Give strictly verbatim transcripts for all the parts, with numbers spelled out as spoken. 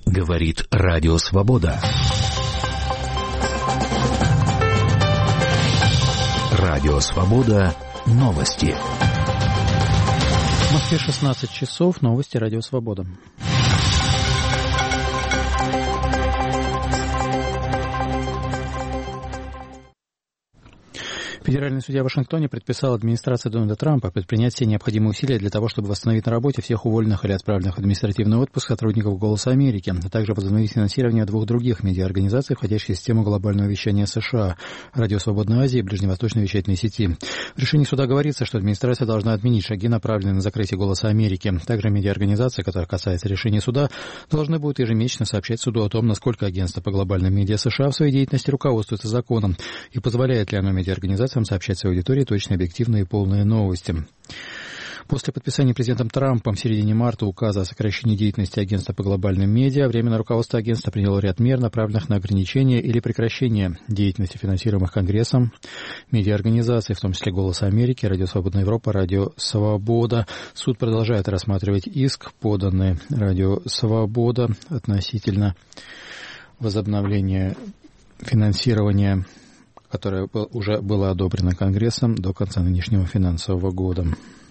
Говорит Радио Свобода. Радио Свобода. Новости. В Москве шестнадцать часов. Новости Радио Свобода. Федеральный судья в Вашингтоне предписал администрации Дональда Трампа предпринять все необходимые усилия для того, чтобы восстановить на работе всех уволенных или отправленных в административный отпуск сотрудников «Голоса Америки», а также возобновить финансирование двух других медиаорганизаций, входящих в систему глобального вещания США – Радио Свободной Азии и Ближневосточной вещательной сети. В решении суда говорится, что администрация должна отменить шаги, направленные на закрытие «Голоса Америки». Также медиаорганизации, которых касается решения суда, должны будут ежемесячно сообщать суду о том, насколько агентство по глобальным медиа США в своей деятельности руководствуется законом и позволяет ли оно медиаорганизациям сообщать своей аудитории точные, объективные и полные новости. После подписания президентом Трампом в середине марта указа о сокращении деятельности агентства по глобальным медиа, временное руководство агентства приняло ряд мер, направленных на ограничение или прекращение деятельности, финансируемых Конгрессом, медиаорганизаций, в том числе «Голос Америки», Радио Свободная Европа, Радио Свобода. Суд продолжает рассматривать иск, поданный Радио Свобода относительно возобновления финансирования, которое уже было одобрено Конгрессом до конца нынешнего финансового года.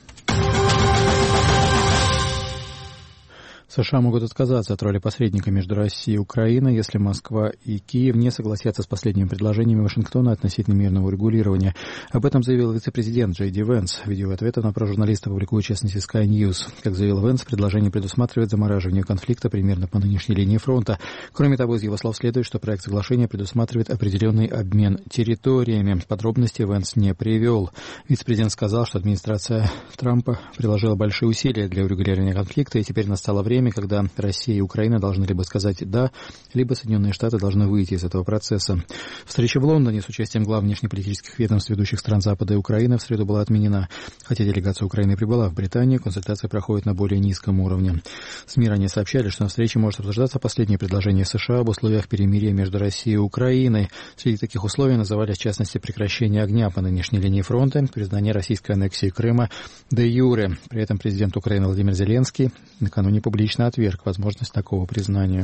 США могут отказаться от роли посредника между Россией и Украиной, если Москва и Киев не согласятся с последними предложениями Вашингтона относительно мирного урегулирования. Об этом заявил вице-президент Джей Ди Венс. Видеоответы на вопрос журналиста публикует, в частности, Sky News. Как заявил Венс, предложение предусматривает замораживание конфликта примерно по нынешней линии фронта. Кроме того, из его слов следует, что проект соглашения предусматривает определенный обмен территориями. Подробности Венс не привел. Вице-президент сказал, что администрация Трампа приложила большие усилия для урегулирования конфликта, и теперь настало время, когда Россия и Украина должны либо сказать «да», либо Соединенные Штаты должны выйти из этого процесса. Встреча в Лондоне с участием глав внешнеполитических ведомств ведущих стран Запада и Украины в среду была отменена. Хотя делегация Украины прибыла в Британию, консультация проходит на более низком уровне. СМИ ранее сообщали, что на встрече может обсуждаться последнее предложение США об условиях перемирия между Россией и Украиной. Среди таких условий называли, в частности, прекращение огня по нынешней линии фронта, признание российской аннексии Крыма де юре. При этом президент Украины Владимир Зеленский накануне публично отверг возможность такого признания.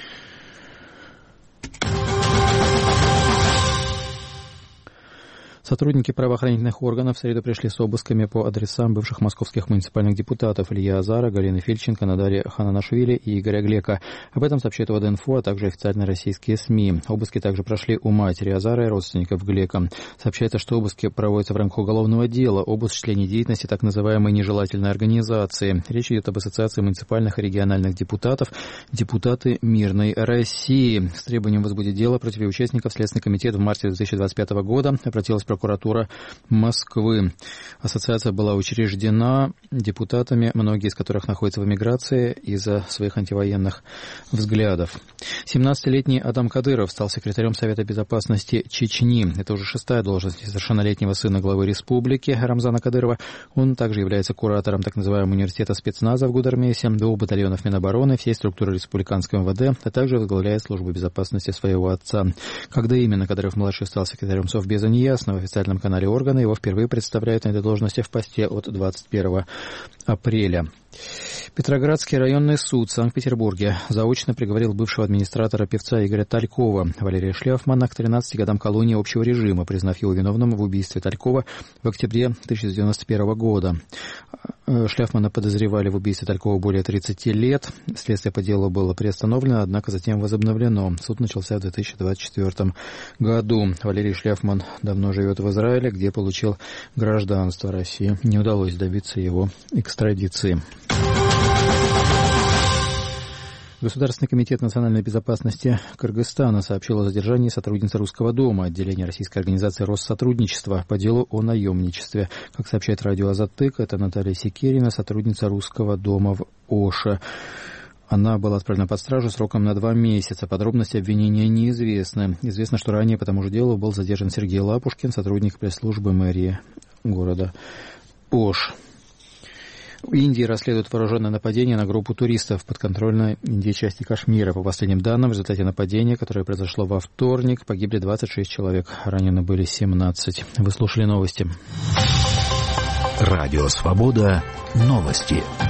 Сотрудники правоохранительных органов в среду пришли с обысками по адресам бывших московских муниципальных депутатов Ильи Азара, Галины Фильченко, Надари Хананашвили и Игоря Глека. Об этом сообщает ВДНФО, а также официальные российские СМИ. Обыски также прошли у матери Азара и родственников Глека. Сообщается, что обыски проводятся в рамках уголовного дела об осуществлении деятельности так называемой нежелательной организации. Речь идет об ассоциации муниципальных и региональных депутатов «Депутаты Мирной России». С требованием возбудить дело против участников Следственный комитет в марте две тысячи двадцать пятого года обратилась прокуратура Москвы. Ассоциация была учреждена депутатами, многие из которых находятся в эмиграции из-за своих антивоенных взглядов. семнадцатилетний Адам Кадыров стал секретарем Совета безопасности Чечни. Это уже шестая должность несовершеннолетнего сына главы республики Рамзана Кадырова. Он также является куратором так называемого университета спецназа в Гудермесе, двух батальонов Минобороны, всей структуры республиканского эм вэ дэ, а также возглавляет службу безопасности своего отца. Когда именно Кадыров-младший стал секретарем Совбеза, неясно. В официальном канале органа его впервые представляют на этой должности в посте от двадцать первого апреля. Петроградский районный суд в Санкт-Петербурге заочно приговорил бывшего администратора певца Игоря Талькова Валерия Шляфмана к тринадцати годам колонии общего режима, признав его виновным в убийстве Талькова в октябре тысяча девятьсот девяносто первого года. Шляфмана подозревали в убийстве Талькова более тридцати лет. Следствие по делу было приостановлено, однако затем возобновлено. Суд начался в две тысячи двадцать четвёртом году. Валерий Шляфман давно живет в Израиле, где получил гражданство России. Не удалось добиться его экстрадиции. Государственный комитет национальной безопасности Кыргызстана сообщил о задержании сотрудницы Русского дома, отделения российской организации Россотрудничества, по делу о наемничестве. Как сообщает радио «Азаттык», это Наталья Секерина, сотрудница Русского дома в Оше. Она была отправлена под стражу сроком на два месяца. Подробности обвинения неизвестны. Известно, что ранее по тому же делу был задержан Сергей Лапушкин, сотрудник пресс-службы мэрии города Ош. В Индии расследуют вооруженное нападение на группу туристов в подконтрольной Индии части Кашмира. По последним данным, в результате нападения, которое произошло во вторник, погибли двадцать шесть человек, ранены были семнадцать. Вы слушали новости. Радио «Свобода». Новости.